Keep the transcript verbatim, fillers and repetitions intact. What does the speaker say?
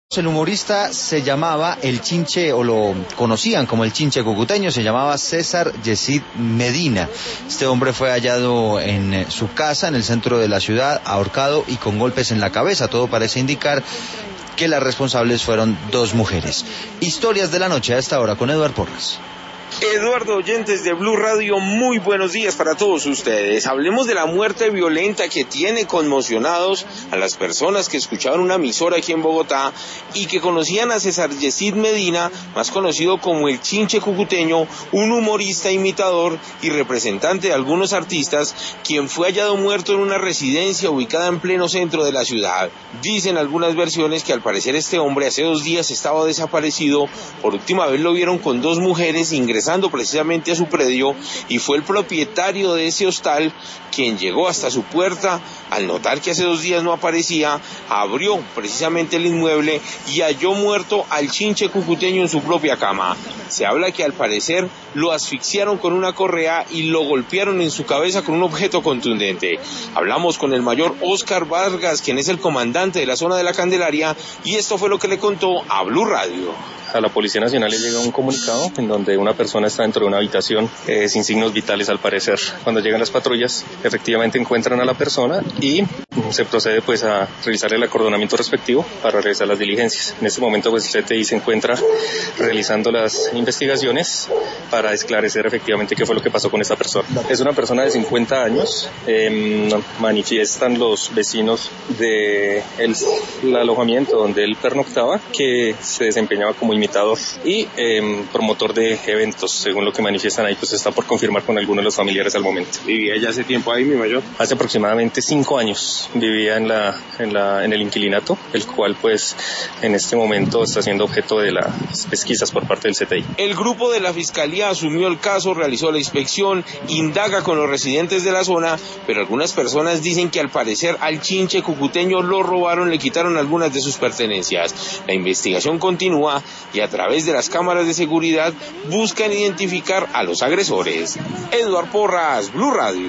El humorista se llamaba el Chinche, o lo conocían como el Chinche cucuteño, se llamaba César Yesid Medina. Este hombre fue hallado en su casa, en el centro de la ciudad, ahorcado y con golpes en la cabeza. Todo parece indicar que las responsables fueron dos mujeres. Historias de la noche a esta hora con Eduardo Porras. Eduardo, oyentes de Blue Radio, muy buenos días para todos ustedes. Hablemos de la muerte violenta que tiene conmocionados a las personas que escuchaban una emisora aquí en Bogotá y que conocían a César Yesid Medina, más conocido como el Chinche cucuteño, un humorista imitador y representante de algunos artistas, quien fue hallado muerto en una residencia ubicada en pleno centro de la ciudad. Dicen algunas versiones que al parecer este hombre hace dos días estaba desaparecido. Por última vez lo vieron con dos mujeres ingresando precisamente a su predio, y fue el propietario de ese hostal quien llegó hasta su puerta. Al notar que hace dos días no aparecía, abrió precisamente el inmueble y halló muerto al Chinche cucuteño en su propia cama. Se habla que al parecer lo asfixiaron con una correa y lo golpearon en su cabeza con un objeto contundente. Hablamos con el mayor Oscar Vargas, quien es el comandante de la zona de la Candelaria, y esto fue lo que le contó a Blue Radio. A la Policía Nacional le llega un comunicado en donde una persona está dentro de una habitación eh, sin signos vitales al parecer. Cuando llegan las patrullas, efectivamente encuentran a la persona y se procede pues a realizar el acordonamiento respectivo para realizar las diligencias. En este momento pues el C T I se encuentra realizando las investigaciones para esclarecer efectivamente qué fue lo que pasó con esta persona. Es una persona de cincuenta años, eh, manifiestan los vecinos del de alojamiento donde él pernoctaba que se desempeñaba como imitador y eh, promotor de eventos, según lo que manifiestan ahí, pues está por confirmar con algunos de los familiares al momento. ¿Vivía ya hace tiempo ahí, mi mayor? Hace aproximadamente cinco años vivía en la, en la, en el inquilinato, el cual pues en este momento está siendo objeto de las pesquisas por parte del C T I. El grupo de la Fiscalía asumió el caso, realizó la inspección, indaga con los residentes de la zona, pero algunas personas dicen que al parecer al Chinche cucuteño lo robaron, le quitaron algunas de sus pertenencias. La investigación continúa y a través de las cámaras de seguridad buscan identificar a los agresores. Eduardo Porras, Blue Radio.